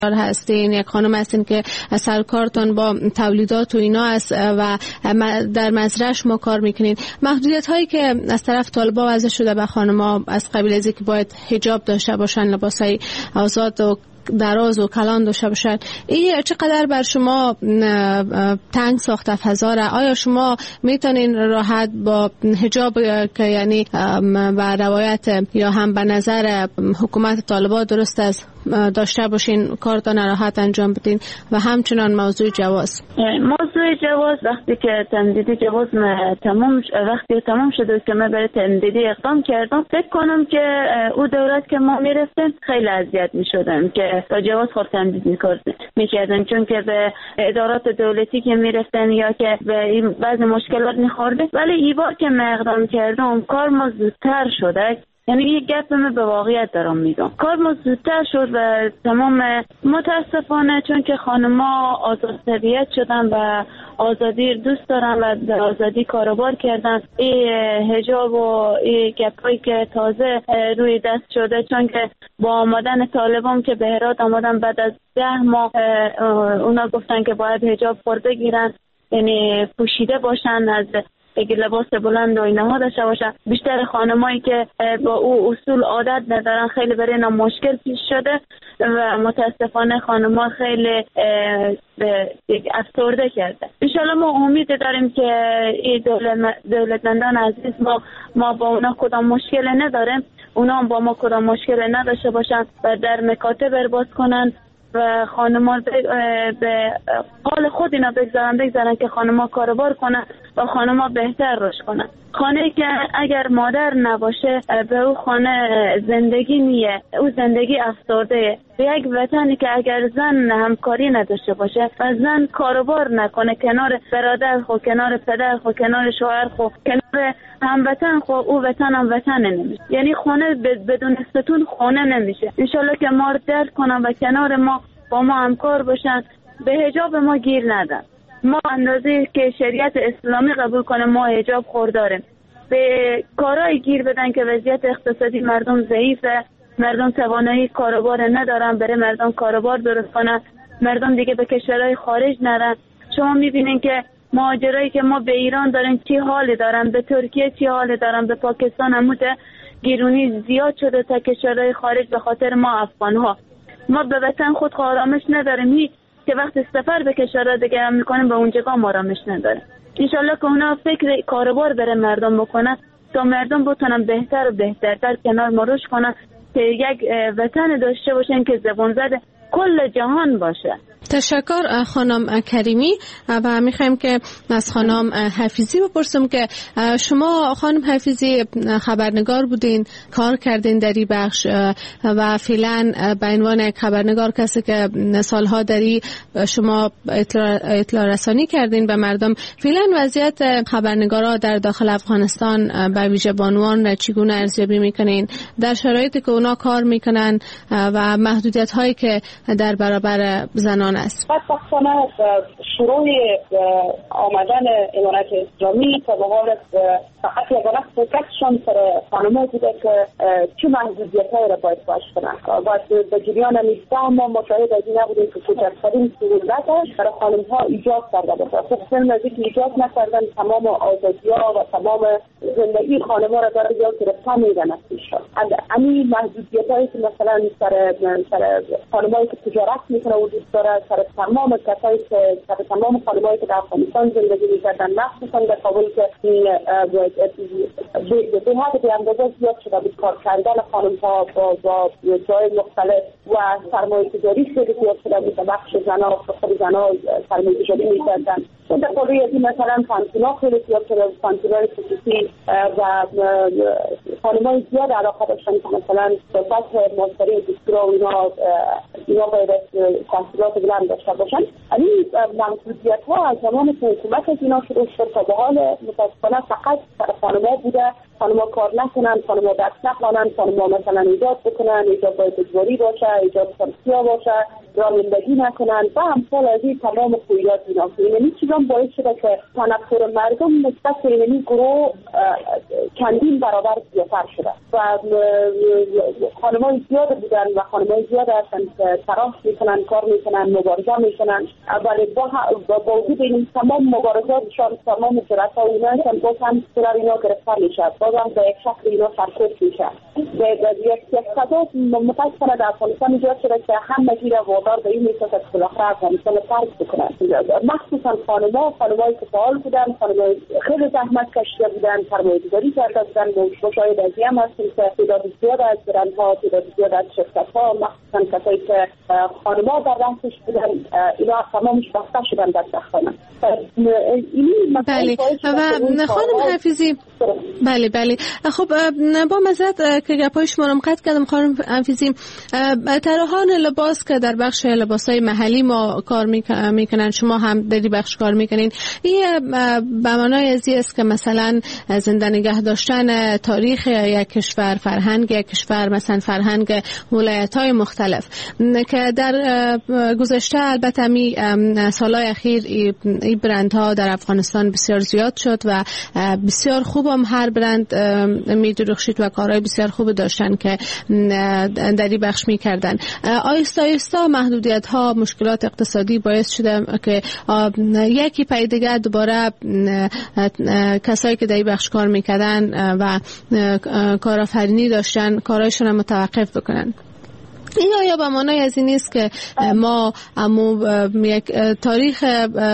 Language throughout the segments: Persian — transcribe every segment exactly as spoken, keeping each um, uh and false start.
هستین، یک خانم هستین که سرکارتون با تولیدات و اینا است و در مزرعه شما کار میکنین. محدودیت هایی که از طرف طالبان وضع شده به خانم‌ها از قبیل از اینکه باید حجاب داشته باشن، لباسای آزاد و دراز و کلان داشته باشد، این چقدر بر شما تنگ ساخته فضا را؟ آیا شما میتونین راحت با حجاب که یعنی به روایت یا هم به نظر حکومت طالبان درست است داشته باشین کارتان راحت انجام بدین؟ و همچنان موضوع جواز موضوع جواز وقتی که تمدیدی جواز تمام وقتی تمام شده که من برای تمدیدی اقدام کردم، فکر کنم که او دورت که ما میرفتیم خیلی اذیت میشدم که تا جواز خود تمدید میکردن، چون که به ادارات دولتی که میرفتن یا که به این بعض مشکلات میخورده. ولی ای بار که من اقدام کردم کار ما زودتر شده. یعنی یک گپ من به واقعیت دارم میگم، کار ما زودتر شد و تمام متاسفانه چون که خانم‌ها آزاد طبیعت شدن و آزادی دوست دارن و در آزادی کاروبار کردن. این حجاب و این گپایی که تازه روی دست شده، چون که با آمدن طالبان که به هرات آمدن بعد از ده ماه اونا گفتن که باید حجاب خورده بگیرن، یعنی پوشیده باشن، از اگه لباس بلند و اینها داشته باشن. بیشتر خانمایی که با او اصول عادت ندارن خیلی برای اینا مشکل پیش شده و متاسفانه خانم‌ها خیلی افسرده کرده. انشالله ما امید داریم که این دولتمندان عزیز ما ما با اونا کدام مشکل نداریم، اونا هم با ما کدام مشکل نداشته باشن و در مکاتب باز کنن و خانم‌ها به حال خود اینا بگذارن بگذارن که خانم‌ها کاروبار کنن و خانم‌ها بهتر رشد کنن. خانه که اگر مادر نباشه به او خانه زندگی نیه، او زندگی افسرده. یک وطنی که اگر زن همکاری نداشته باشه و زن کاروبار نکنه کنار برادر خو، کنار پدر خو، کنار شوهر خو، کنار هموطن خو، او وطن هم وطن نمیشه. یعنی خانه بدون ستون خانه نمیشه. انشالله که ما درک کنن و کنار ما با ما همکار باشن، به حجاب ما گیر ندن. ما اندازه که شریعت اسلامی قبول کنه ما حجاب خورداریم. به کارهای گیر بدن که وضعیت اقتصادی مردم ضعیفه، مردم توانایی کاروبار ندارن، برای مردم کاروبار درست کنن، مردم دیگه به کشورهای خارج نرن. شما میبینین که مهاجرایی که ما به ایران دارن چی حالی دارن، به ترکیه چی حالی دارن، به پاکستان هموته گیرونی زیاد شده تا کشورهای خارج به خاطر ما افغانها. ما به وطن خود آرامش نداریم، هیچ که وقت سفر به کشورهای دیگه هم میکنیم به اونجا هم آرامش نداره. انشالله که اونا فکر کاروبار بره مردم بکنن تا مردم بتونن بهتر و بهترتر کنار ما رشد کنن، که یک وطن داشته باشن که زبان زده کل جهان باشه. تشکر خانم کریمی. و میخوایم که از خانم حفیظی بپرسم که شما خانم حفیظی خبرنگار بودین، کار کردین در این بخش و فعلا به عنوان یک خبرنگار، کسی که سالها داری شما اطلاع, اطلاع رسانی کردین به مردم، فعلا وضعیت خبرنگارا در داخل افغانستان به ویژه بانوان چگونه ارزیابی میکنین در شرایطی که اونا کار میکنن و محدودیت هایی که در برابر زنان است؟ بدبختانه شروع آمدن امارت اسلامی تا به حال فقط یگانه فوکسشون سر خانم‌ها بوده که چه محدودیت‌هایی را باید باش کنن. باید به جریان نیسته ما مشاهد از این نبودیم که کوچکترین سهولت برای خانم‌ها ایجاد کرده باشه. خب فیلم از اینکه ایجاد نکردن تمام آزادی‌ها و تمام زندگی خانم‌ها را داره یا گرفتن میدن از پیش. همین محدودیت‌هایی که مثلا سر سر خانم‌هایی که تجارت میکنه وجود داره، سر تمام کسایی که سر تمام خانم‌هایی که در افغانستان زندگی میکردن، مخصوصا در کابل که به حد به اندازه زیاد شده بود کار کردن خانم‌ها با با جای مختلف و سرمایه‌گذاری خیلی زیاد شده بود در بخش زن‌ها، خود زن‌ها سرمایه‌گذاری می‌کردن. در کلی از مثلا پانتونا خیلی زیاد شده بود، پانتونای خصوصی و خانم‌های زیاد علاقه داشتن که مثلا به سطح ماستری دکترا و اینا اینا باید تحصیلات بلند داشته باشن. این محدودیت‌ها از زمان که حکومت از اینا شروع شد تا به حال متاسفانه فقط خانم‌ها بوده. خانم‌ها کار نکنن، خانم‌ها درس نخوانن، خانم‌ها مثلا ایجاد بکنن، ایجاد باید اجباری باشه، ایجاد فرسیا باشه، رانندگی نکنن و همسال از این تمام خویات اینا. یعنی چیزا باعث شده که تنفر مردم نسبت به این گروه چندین برابر زیاد تر شده و خانم‌های زیاد بودن و خانم‌های زیاد هستن که تلاش میکنن، کار میکنن، مبارزه میکنن، ولی با با وجود این تمام مبارزاتشان، تمام جرأت‌ها اینا هستن، باز هم کنار اینا گرفتار میشه، باز هم به یک شکل اینا سرکوب میشه. یک یک قضا متاسفانه در افغانستان ایجاد شده که همه گیر وادار به این میشه که بالاخره افغانستان رو ترک بکنن، مخصوصا خانم‌ها، خانم‌هایی که فعال بودن، خانم‌های خیلی زحمت کشیده بودن، سرمایه‌گذاری کرده بودن. مشاهد از این هم هستیم که تعداد زیاد از برندها، تعداد زیاد از شرکت‌ها، مخصوصا کسایی که خانم‌ها در رأسش بودن، اینا تمامش بسته شدن در دستخانه. بله و خانم حفیظی، بله بله خب با مزد که گپای شما رو قطع کردم خانم حفیظی، طراحان لباس که در بخش لباسای محلی ما کار میکنن، شما هم در بخش کار میکنین، این به معنای ازی است که مثلا زنده نگه داشتن تاریخ یک کشور، فرهنگ یک کشور، مثلا فرهنگ ولایت‌های مختلف که در گذشته البته می سالهای اخیر این برندها در افغانستان بسیار زیاد شد و بسیار خوب هم هر برند می درخشید و کارهای بسیار خوب داشتن که در این بخش می کردن. آیسته آیسته محدودیت ها، مشکلات اقتصادی باعث شده که یکی پای دیگه دوباره کسایی که در این بخش کار میکردن و کارآفرینی داشتن کارهایشون رو متوقف بکنن. این آیا به معنای از این نیست که ما امو یک تاریخ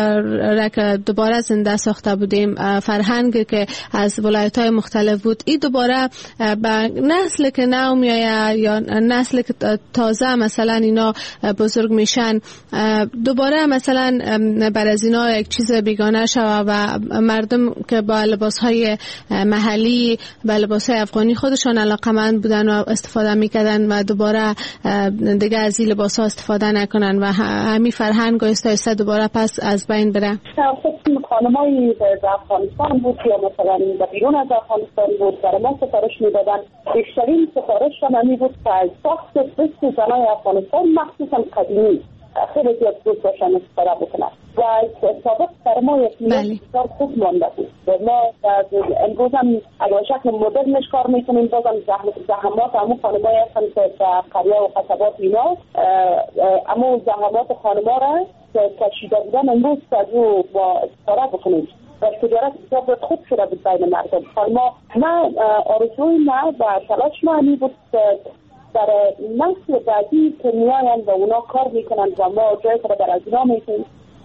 را که دوباره زنده ساخته بودیم، فرهنگ که از ولایت‌های مختلف بود، این دوباره به نسل که نو میایه یا نسل که تازه مثلا اینا بزرگ میشن دوباره مثلا بر از اینا یک چیز بیگانه شوه و مردم که با لباس‌های محلی، با لباس‌های افغانی خودشان علاقه‌مند بودن و استفاده میکردن و دوباره دیگه از این لباس ها استفاده نکنن و همین فرهنگ آیسته آیسته دوباره پس از بین بره. خب خانمایی در افغانستان بود یا مثلا در بیرون از افغانستان بود در ما سفارش میدادن، بیشترین سفارش هم بود که از ساخت دست زنای افغانستان مخصوصا قدیمی خیلی زیاد دوست داشتن استفاده بکنن و سابق در ما یک نیاز بسیار خوب مانده بود. ما امروز هم اگر شکل مدرنش کار میکنیم، بازم زحمات همون خانمای هستن که در قریه و قصبات اینا همون زحمات خانما را که کشیده بودن امروز از او با استفاده بکنیم و تجارت بسیار خوب شده بود بین مردم. خانما نه آرزوی نه و تلاش نه بود در نسل بعدی که میاین و اونا کار میکنن و ما جای که در از اینا میکنیم،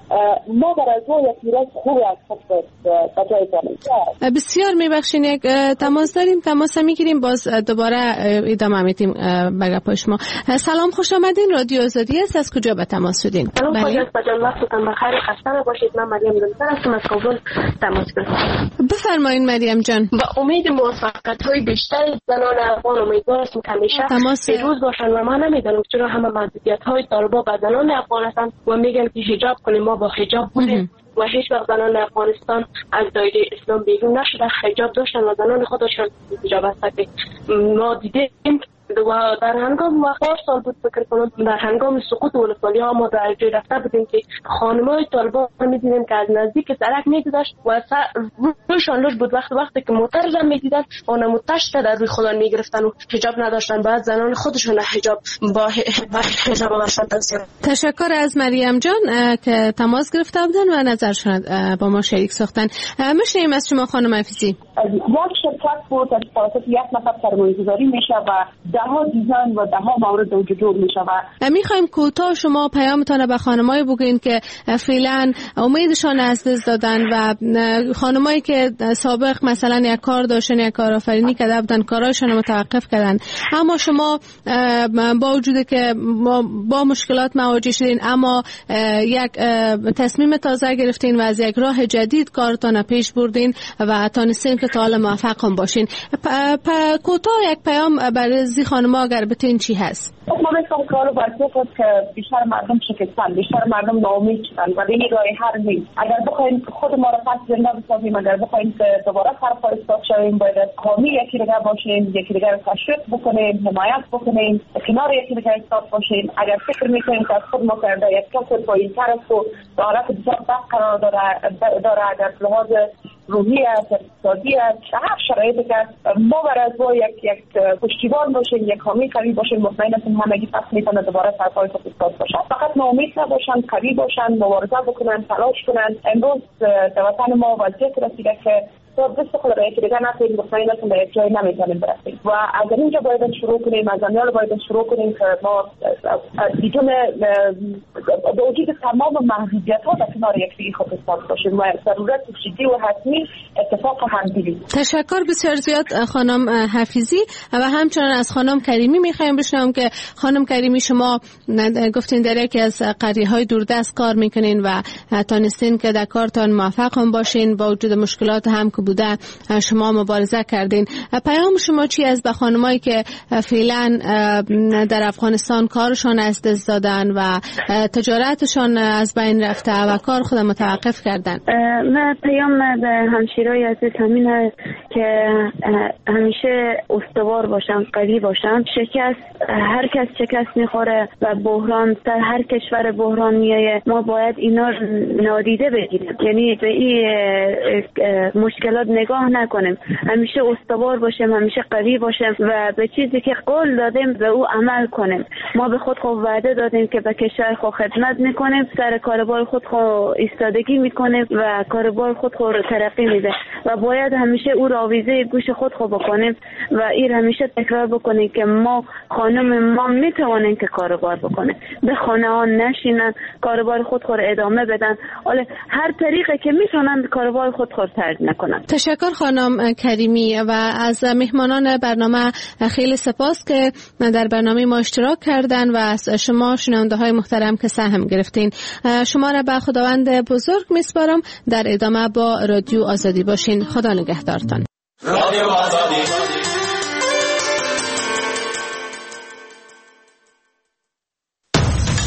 ما در از او یک میراث خوبی از خود بجای داریم. بسیار میبخشین، یک تماس داریم، تماس میگیریم، باز دوباره ادامه میدیم به گپای شما. سلام، خوش آمدین، رادیو آزادی است. از کجا به تماس شدین؟ سلام، خوش بجان وقتتون بخیر، خسته نباشید. من مریم دلسر هستم، از کابل تماس گرفتم. بفرمایید مریم جان. با امید موفقیت های بیشتر زنان افغان امیدوار هستم که همیشه پیروز باشن و من نمیدونم چرا همه محدودیت های طالبا به زنان افغان هستن و میگن که حجاب کنیم. ما با حجاب بودیم و هیچ وقت زنان افغانستان از دایره اسلام بیرون نشده، حجاب داشتن و زنان خودشان حجاب هستند. ما دیدیم و در هنگام وقار سال بود فکر کنم در هنگام سقوط ولسوالی ها ما در جای رفته بودیم که خانمای طالبان میدیدیم که از نزدیک درک میدیدش و روشان لوش بود. وقت وقتی که موتر زن میدیدن اون متشت در روی خودان میگرفتن و حجاب نداشتن، بعد زنان خودشون حجاب با حجاب داشتن. تشکر از مریم جان که تماس گرفته بودن و نظرشون با ما شریک ساختن. میشنیم از شما خانم حفیظی. یک شرکت بود از توسط یک نفر سرمایه‌گذاری میشه و ده ها دیزاین و ده ها مورد وجود میشه و میخوایم کوتاه شما پیامتان به خانمای بگین که فعلا امیدشان از دست دادن و خانمایی که سابق مثلا یک کار داشتن، یک کارآفرینی کرده بودن، کاراشون متوقف کردن، اما شما با وجود که با مشکلات مواجه شدین اما یک تصمیم تازه گرفتین و از یک راه جدید کارتان پیش بردین و تانستین که تا حالا موفق هم باشین. کوتاه یک پیام برای زی خانم‌ها اگر بتین چی هست؟ ما میخوام کارو برای خود که بیشتر مردم شکستن، بیشتر مردم ناامید شدن و دیگه راه حل نیست. اگر بخوایم خود ما را پس زنده بسازیم، اگر بخوایم که دوباره سرپایستاد شویم، باید حامی یکی دیگر باشیم، یکی دیگر تشویق بکنیم، حمایت بکنیم، کنار یکی دیگر ایستاد باشیم. اگر فکر میکنیم که از خود ما کرده یک کس پایین‌تر است و به حالت بسیار بد قرار داره داره در لحاظ روحی است، اقتصادی است، هر شرایطی که ما بر از با یک یک پشتیبان باشیم، یک حامی قوی باشیم، مطمئن هستیم همگی پس میتونه دوباره سرپای خود ایستاد باشن. فقط ناامید نباشن، قوی باشن، مبارزه بکنن، تلاش کنن. امروز در وطن ما وضعیت رسیده که تا دست خود را یکی دیگر نکنیم، مطمئن هستیم به یک جای نمیتونیم برسیم و از اینجا باید شروع کنیم، از امیال باید شروع کنیم که ما بدون با وجود تمام محدودیت ها در کنار یکدیگر خود ایستاد باشیم و ضرورت جدی و حتمی اتفاق همدلی. تشکر بسیار زیاد خانم حفیظی و همچنان از خانم کریمی میخوایم بشنوم که خانم کریمی شما گفتین در یکی از قریه‌های دوردست کار میکنین و تانستین که در کارتان موفق هم باشین با وجود مشکلات هم که بوده شما مبارزه کردین. پیام شما چی از به خانمایی که فعلا در افغانستان کارشان از دست دادن و تجارتشان از بین رفته و کار خود متوقف کردن؟ من پیام به همشیرای عزیز همینه که همیشه استوار باشن، قوی باشن. شکست، هر کس شکست میخوره و بحران در هر کشور بحران میایه. ما باید اینا نادیده بگیریم، یعنی به این مشکلات نگاه نکنیم، همیشه استوار باشیم، همیشه قوی باشیم و به چیزی که قول دادیم به او عمل کنیم. ما به خود خود وعده دادیم که به کشور خود خدمت میکنیم، سر کاربار خود خود ایستادگی میکنیم و کاربار خود خود ترقی میده و باید همیشه او را آویزه گوش خود خود بکنیم و این همیشه تکرار بکنیم که ما خانم ما میتوانیم که کاربار بکنیم، به خانه ها نشینن، کاربار خود خود ادامه بدن، حالا هر طریقه که میتونن کاربار خود خود ترد نکنن. تشکر خانم کریمی و از مهمانان برنامه خیلی سپاس که در برنامه ما اشتراک کردن و از شما شنونده های محترم که سهم گرفتین. شما را به خداوند بزرگ میسپارم. در ادامه با رادیو آزادی باشین. خدا نگهدارتان. رادیو آزادی